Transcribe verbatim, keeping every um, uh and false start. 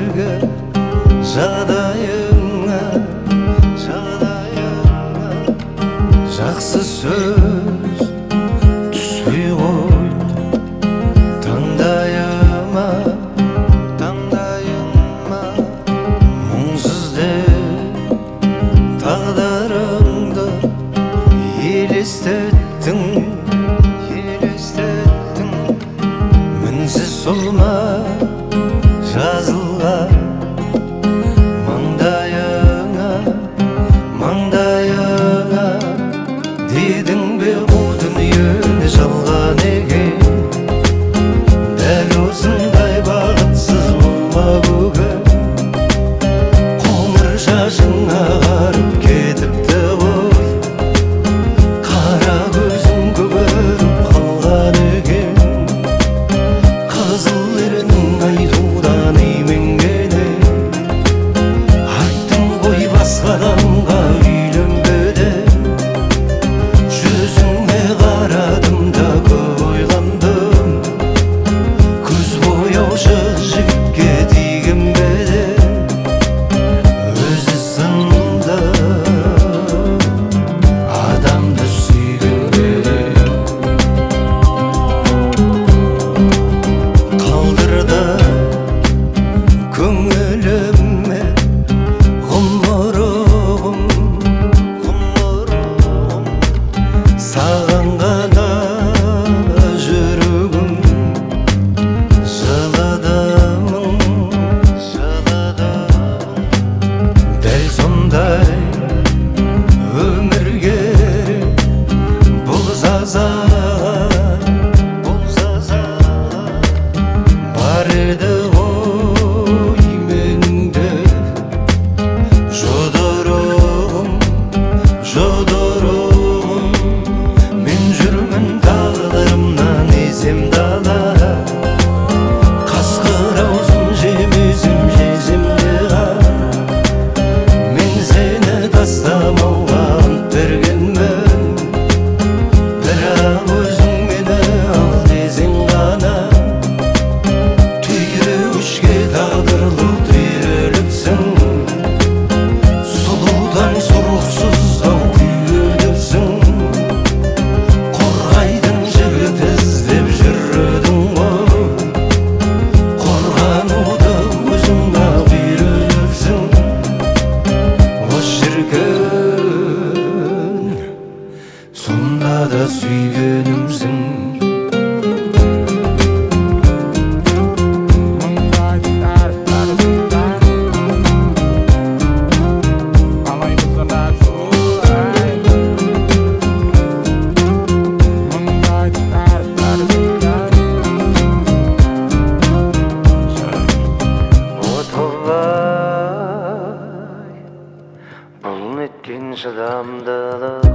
берге жағдайыңа, жағдайыңа жақсы сөз түспей қойды таңдайыма, таңдайыма мұңсыз деп тағдырыңды елестеттің, елестеттің мінсіз солма жазылған маңдайыңа, маңдайыңа дедің бе бұл дүниені жалған екен, дәл осындай бақытсыз болма бүгін, қоңыр шашың ағарып кетіпті ғой, қара көзің көгеріп қалған екен, қызыл ерінің айтудан именгені, айттың ғой басқа адамға үйленбе деп, жүзіңе қарадым да көп ойландым, көз бояушы жігітке тиген бе деп, өзі сынды адамды сүйген бе деп, қалдырды көңіліме ғұмырым, ғұмырым саған ғана жүрегім, жыладымың, жыладымың дәл сондай өмірге бұл сазаға, бұл сазаға бар еді ғой менің де жодырығым, жодырығым, мен жүрмін тағдырымнан есемді ала, қасқыр аузым жемесем жесем де ға, мен сені тастамауға ант бергенмін, бірақ өзің мені ал десең ғана, түйреуішке тағдырлық түйреліпсің, сұлудан сұрықсыздау күйгедіпсің, қорғайтын жігіт іздеп жүрдің ғой, қорғануды өзің-ақ үйреніпсің, о шіркін сонда да сүйгенімсің. Бұл неткен шыдамдылық,